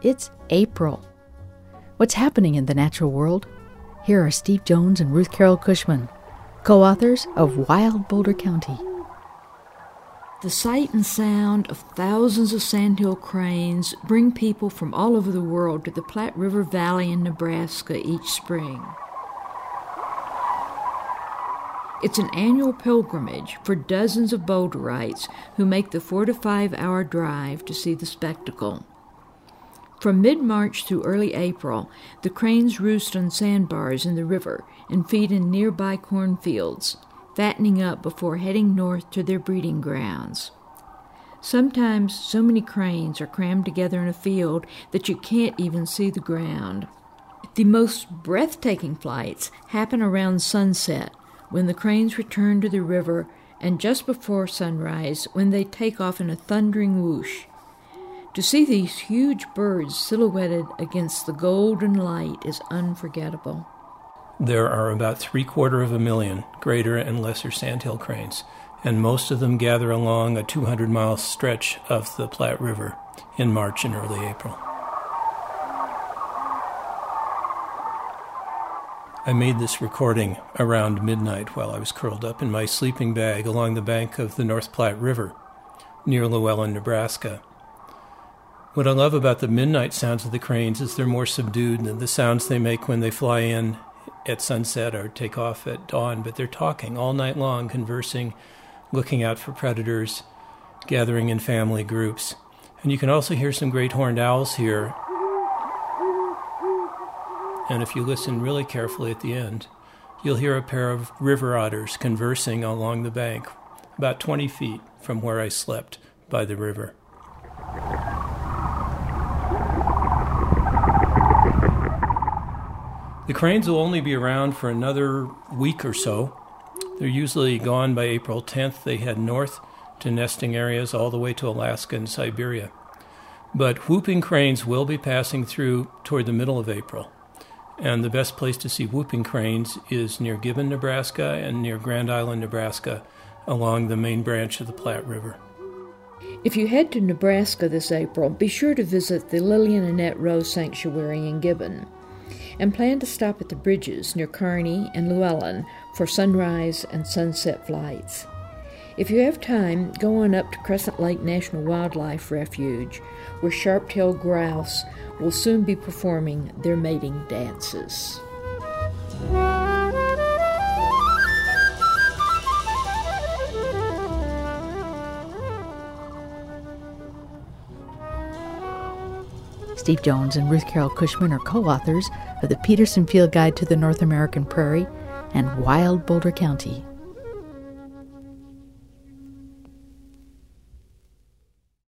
it's April. What's happening in the natural world? Here are Steve Jones and Ruth Carol Cushman, co-authors of Wild Boulder County. The sight and sound of thousands of sandhill cranes bring people from all over the world to the Platte River Valley in Nebraska each spring. It's an annual pilgrimage for dozens of boulderites who make the 4 to 5 hour drive to see the spectacle. From mid-March through early April, the cranes roost on sandbars in the river and feed in nearby cornfields, fattening up before heading north to their breeding grounds. Sometimes so many cranes are crammed together in a field that you can't even see the ground. The most breathtaking flights happen around sunset, when the cranes return to the river, and just before sunrise when they take off in a thundering whoosh. To see these huge birds silhouetted against the golden light is unforgettable. There are about 750,000 greater and lesser sandhill cranes, and most of them gather along a 200-mile stretch of the Platte River in March and early April. I made this recording around midnight while I was curled up in my sleeping bag along the bank of the North Platte River near Llewellyn, Nebraska. What I love about the midnight sounds of the cranes is they're more subdued than the sounds they make when they fly in at sunset or take off at dawn, but they're talking all night long, conversing, looking out for predators, gathering in family groups. And you can also hear some great horned owls here. And if you listen really carefully at the end, you'll hear a pair of river otters conversing along the bank, about 20 feet from where I slept by the river. The cranes will only be around for another week or so. They're usually gone by April 10th. They head north to nesting areas all the way to Alaska and Siberia. But whooping cranes will be passing through toward the middle of April. And the best place to see whooping cranes is near Gibbon, Nebraska, and near Grand Island, Nebraska, along the main branch of the Platte River. If you head to Nebraska this April, be sure to visit the Lillian Annette Rose Sanctuary in Gibbon, and plan to stop at the bridges near Kearney and Llewellyn for sunrise and sunset flights. If you have time, go on up to Crescent Lake National Wildlife Refuge, where sharp-tailed grouse will soon be performing their mating dances. Steve Jones and Ruth Carol Cushman are co-authors of the Peterson Field Guide to the North American Prairie and Wild Boulder County.